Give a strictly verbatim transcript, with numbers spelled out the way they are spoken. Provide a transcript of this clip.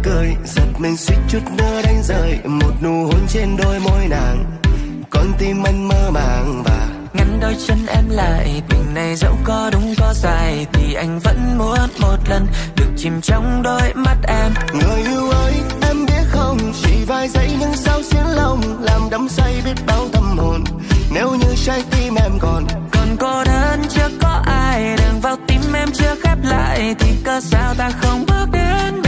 cười, giật mình suýt chút nữa đánh rơi một nụ hôn trên đôi môi nàng. Con tim anh mơ màng và ngăn đôi chân em lại. Tình này dẫu có đúng có sai thì anh vẫn muốn một lần được chìm trong đôi mắt em. Người yêu ơi, em biết không, chỉ vài giây nhưng sao xiên lòng làm đắm say biết bao tâm hồn. Nếu như trái tim em còn còn cô đơn chưa có ai, đường vào tim em chưa khép lại thì cớ sao ta không bước đến bên